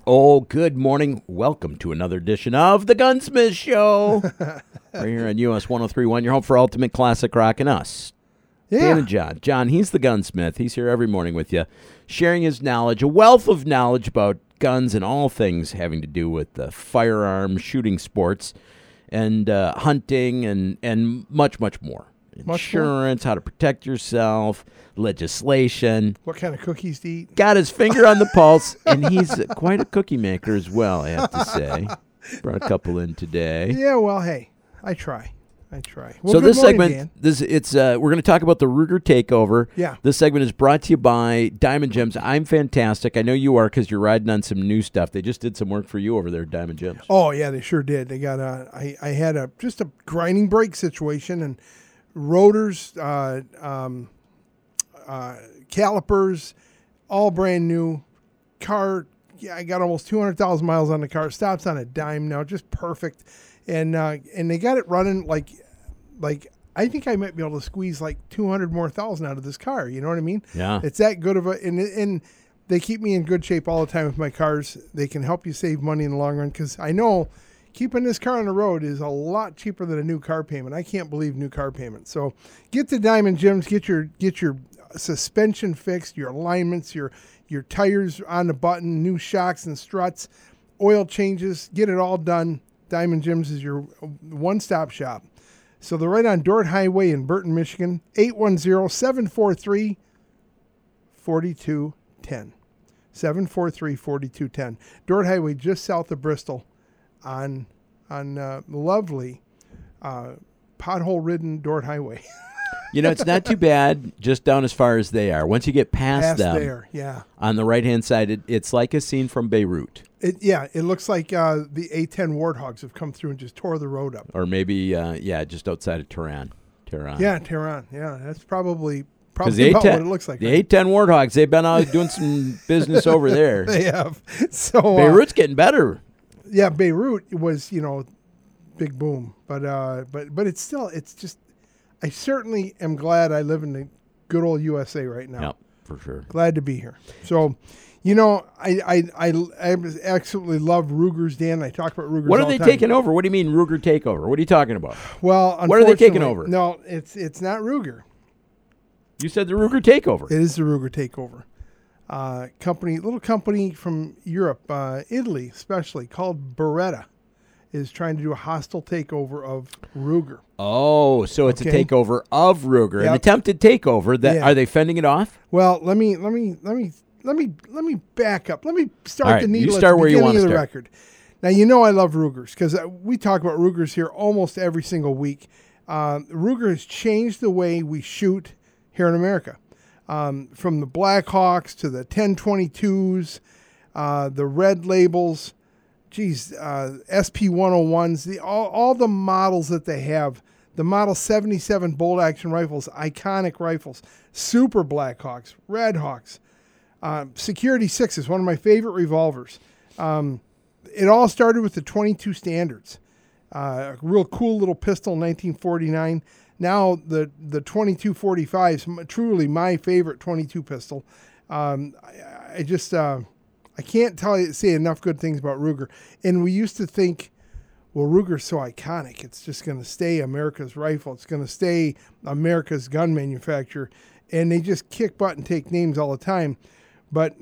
Oh, good morning. Welcome to another edition of The Gunsmith Show. Right here on US 103.1, your home for Ultimate Classic Rock and us. Yeah. Dan and John. John, he's the gunsmith. He's here every morning with you, sharing his knowledge, a wealth of knowledge about guns and all things having to do with firearms, shooting sports, and hunting, and much, much more. Insurance, how to protect yourself, legislation. What kind of cookies to eat? Got his finger on the pulse, and he's quite a cookie maker as well, I have to say. Brought a couple in today. Yeah, well, hey, I try. Well, So good this morning, segment, Dan. we're going to talk about the Ruger Takeover. Yeah. This segment is brought to you by Diamond Gems. I'm fantastic. I know you are because you're riding on some new stuff. They just did some work for you over there at Diamond Gems. Oh, yeah, they sure did. They got I had just a grinding brake situation, and rotors, calipers, all brand new. Car, yeah, I got almost 200,000 miles on the car. Stops on a dime now, just perfect. And they got it running like I think I might be able to squeeze like 200 more thousand out of this car. You know what I mean? Yeah. It's that good of a, and they keep me in good shape all the time with my cars. They can help you save money in the long run, because I know keeping this car on the road is a lot cheaper than a new car payment. I can't believe new car payments. So get to Diamond Gems, get your suspension fixed, your alignments, your tires on the button, new shocks and struts, oil changes, get it all done. Diamond Gems is your one-stop shop. So they're right on Dordt Highway in Burton, Michigan, 810-743-4210. 743-4210. Dordt Highway just south of Bristol on lovely pothole-ridden Dordt Highway. You know, it's not too bad just down as far as they are. Once you get past them, there, yeah. on the right-hand side, it's like a scene from Beirut. It looks like the A-10 Warthogs have come through and just tore the road up. Or maybe, just outside of Tehran. Yeah, Tehran. Yeah, that's probably the about A-10 what it looks like. The A-10 Warthogs, they've been out doing some business over there. They have. So Beirut's getting better. Yeah, Beirut was, big boom. But it's just, I certainly am glad I live in the good old USA right now. Yep, for sure. Glad to be here. So, I absolutely love Rugers, Dan. I talk about Rugers What all are they the time. taking over? What do you mean Ruger takeover? What are you talking about? Well, What are they taking unfortunately- over? No, it's not Ruger. You said the Ruger takeover. It is the Ruger takeover. Little company from Europe, Italy especially, called Beretta, is trying to do a hostile takeover of Ruger. Oh, so it's a Okay. takeover of Ruger, an Yep. attempted takeover. That Yeah. Are they fending it off? Well, let me back up. Let me start All right, the you needle start at the where you beginning wanna of the start. record. Now, I love Rugers because we talk about Rugers here almost every single week. Ruger has changed the way we shoot here in America. From the Blackhawks to the 1022s, the red labels, SP101s, all the models that they have. The Model 77 bolt-action rifles, iconic rifles, Super Blackhawks, Red Hawks, Security 6s, one of my favorite revolvers. It all started with the 22 standards. A real cool little pistol in 1949. Now the 2245 is truly my favorite 22 pistol. I can't say enough good things about Ruger. And we used to think, well, Ruger's so iconic. It's just going to stay America's rifle. It's going to stay America's gun manufacturer. And they just kick butt and take names all the time. But,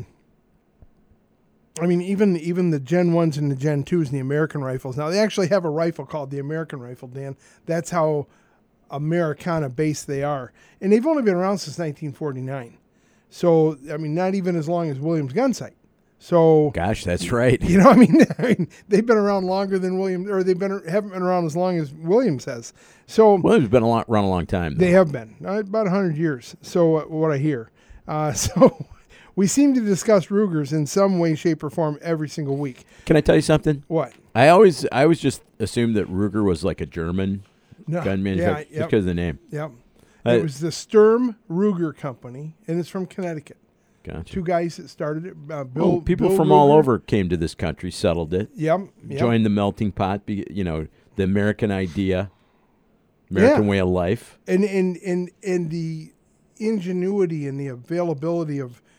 even the Gen 1s and the Gen 2s and the American rifles. Now, they actually have a rifle called the American rifle, Dan. That's how Americana-based they are. And they've only been around since 1949. So, not even as long as Williams Gun Sight. So, Gosh, that's right. they've been around longer than Williams, or haven't been around as long as Williams has. So Williams been around a long time. they have been about 100 years. So what I hear. So we seem to discuss Rugers in some way, shape, or form every single week. Can I tell you something? What? I always just assumed that Ruger was like a German No. gun manufacturer Yeah, just because of the name. Yep. Uh, It was the Sturm Ruger Company, and it's from Connecticut. Gotcha. Two guys that started it. Bill. People Bill from Ruger. all over came to this country, settled it, Yep. joined the melting pot. The American idea, American way of life. And the ingenuity and the availability of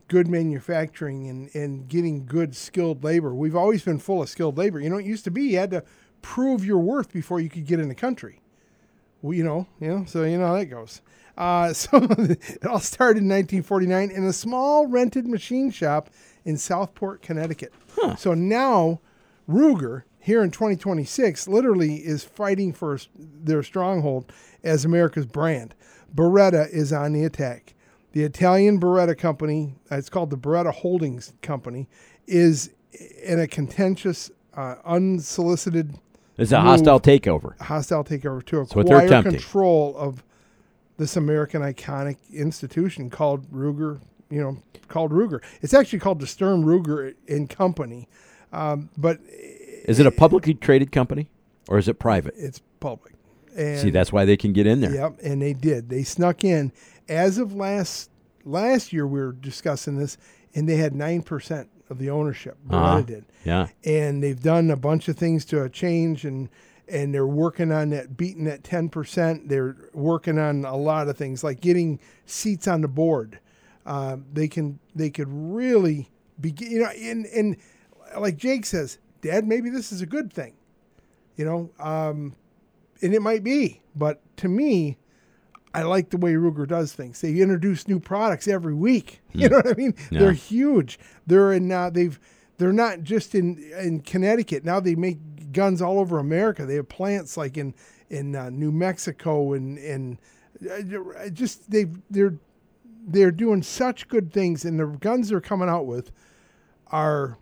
good manufacturing and getting good skilled labor. We've always been full of skilled labor. It used to be you had to prove your worth before you could get in the country. Well, so you know how that goes. So it all started in 1949 in a small rented machine shop in Southport, Connecticut. Huh. So now Ruger, here in 2026, literally is fighting for their stronghold as America's brand. Beretta is on the attack. The Italian Beretta company, it's called the Beretta Holdings Company, is in a contentious, unsolicited It's a hostile takeover. To what they're acquire attempting. control of this American iconic institution called Ruger. Called Ruger. It's actually called the Sturm Ruger and Company, but Is it a publicly traded company or is it private? it's public. And See, that's why they can get in there. Yep, and they did. They snuck in. As of last year, we were discussing this, and they had 9% of the ownership. Beretta did. Yeah. And they've done a bunch of things to change, and they're working on that, beating that 10%. They're working on a lot of things, like getting seats on the board. They could really be, and like Jake says, Dad, maybe this is a good thing, and it might be, but to me, I like the way Ruger does things. They introduce new products every week. You know what I mean? Yeah. They're huge. They're they're not just in Connecticut. Now they make guns all over America. They have plants like in New Mexico and just they're doing such good things, and the guns they're coming out with are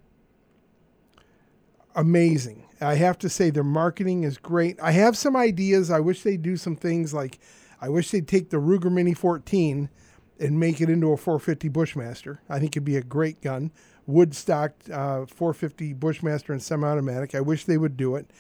amazing. I have to say their marketing is great. I have some ideas. I wish they'd do some things like, I wish they'd take the Ruger Mini 14 and make it into a 450 Bushmaster. I think it'd be a great gun. Wood stocked 450 Bushmaster and semi-automatic. I wish they would do it.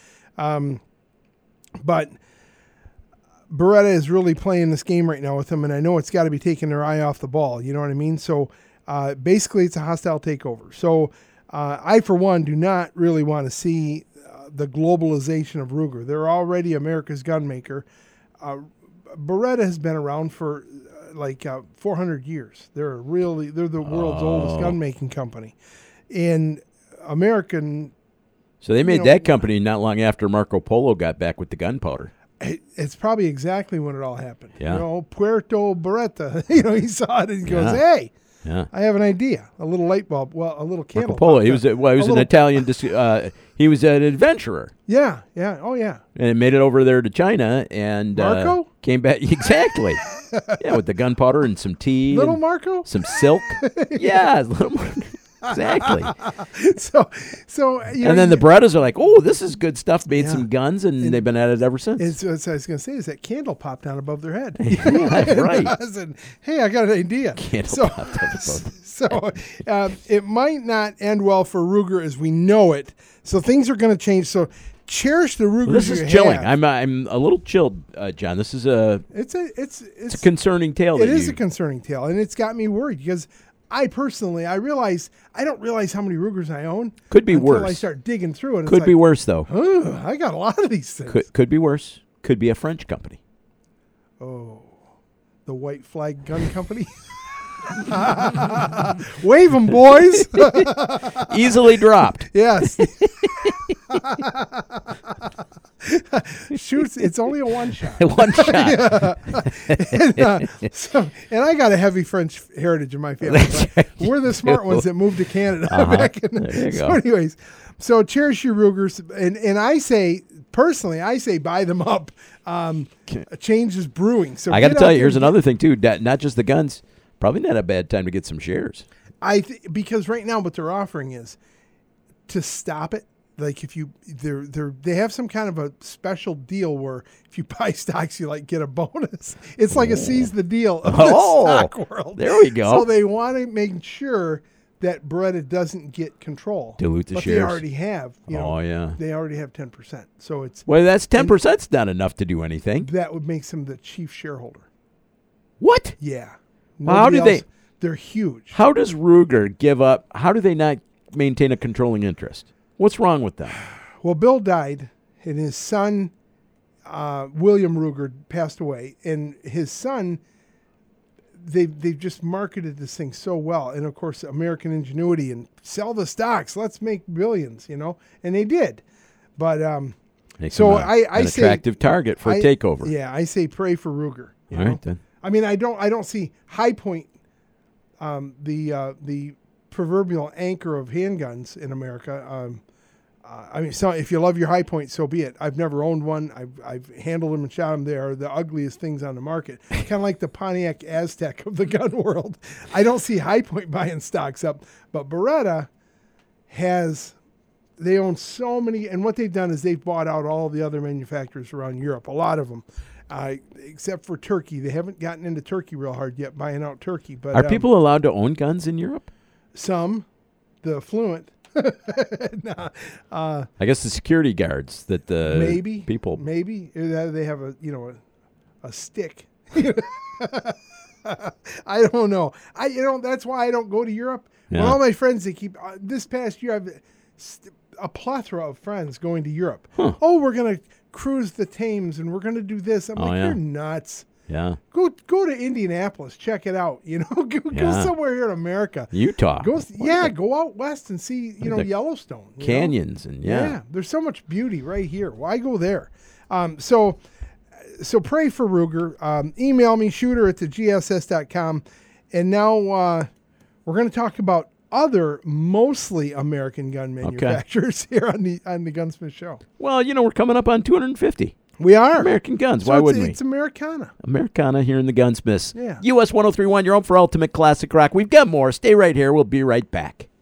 But Beretta is really playing this game right now with them, and I know it's got to be taking their eye off the ball. You know what I mean? So basically it's a hostile takeover. So I, for one, do not really want to see the globalization of Ruger. They're already America's gun maker. Beretta has been around for 400 years. They're the world's oldest gun making company, and American. So they made that company not long after Marco Polo got back with the gunpowder. It's probably exactly when it all happened. Yeah. Puerto Beretta. He saw it and he goes, "Hey, I have an idea. A little light bulb. Well, a little candle." Marco Polo. He was an Italian. He was an adventurer. Yeah. Oh, yeah. And made it over there to China and Marco? Came back exactly. Yeah, with the gunpowder and some tea, Little and Marco. some silk. Yeah, little Marco. Exactly. So and then the Berettas are like, "Oh, this is good stuff." Made some guns, and they've been at it ever since. It's what I was going to say is that candle popped down above their head. Yeah, that's right. And, hey, I got an idea. Candle popped out above. So it might not end well for Ruger as we know it. So things are going to change. So cherish the Ruger. Well, this is chilling. I'm a little chilled, John. This is it's a concerning tale. It is a concerning tale, and it's got me worried because I don't realize how many Rugers I own. Could be until worse. I start digging through it. Could be worse though. I got a lot of these things. Could be worse. Could be a French company. Oh, the White Flag Gun Company. Wave them, boys. Easily dropped. Yes. Shoots. It's only a one shot. One shot. And I got a heavy French heritage in my family. We're the smart ones that moved to Canada back in. There you So go. anyways, so cherish your Rugers, and I say personally, buy them up. Change is brewing. So I got to get tell out you, there here's and another thing too. Not just the guns. Probably not a bad time to get some shares. because right now what they're offering is to stop it. Like if they have some kind of a special deal where if you buy stocks, you get a bonus. It's like a seize the deal of the stock world. There we go. So they want to make sure that Beretta doesn't get control. Dilute the but shares. They already have. Oh yeah. They already have 10%. So it's That's 10%'s not enough to do anything. that would make them the chief shareholder. What? Yeah. Well, how Nobody do they- else- They're huge. How does Ruger give up? How do they not maintain a controlling interest? What's wrong with them? Well, Bill died, and his son, William Ruger, passed away. And his son, they've just marketed this thing so well, and of course American ingenuity and sell the stocks. Let's make billions, and they did. But Makes so him I an say attractive target for a takeover. Yeah, I say pray for Ruger. All right then. I mean, I don't see High Point, the proverbial anchor of handguns in America. I mean, so if you love your High Point, so be it. I've never owned one. I've handled them and shot them. They are the ugliest things on the market. Kind of like the Pontiac Aztec of the gun world. I don't see High Point buying stocks up, but Beretta they own so many, and what they've done is they've bought out all the other manufacturers around Europe, a lot of them, except for Turkey. They haven't gotten into Turkey real hard yet, buying out Turkey. But are people allowed to own guns in Europe? Some, the affluent. I guess the security guards that the maybe people maybe they have a stick. I don't know. That's why I don't go to Europe. Yeah. When all my friends, they keep this past year I've a plethora of friends going to Europe. Huh. Oh, we're gonna cruise the Thames and we're gonna do this. I'm like, you're nuts. Yeah. Go to Indianapolis, check it out. Go somewhere here in America. Utah. Go out west and see Yellowstone, canyons and there's so much beauty right here. Why go there? So pray for Ruger. Email me shooter@thegss.com. And now we're going to talk about other mostly American gun manufacturers here on the Gunsmith Show. Well, we're coming up on 250. We are. American guns. So why wouldn't we? It's Americana. Americana here in the Gunsmiths. Yeah. US 1031, your home for ultimate classic rock. We've got more. Stay right here. We'll be right back.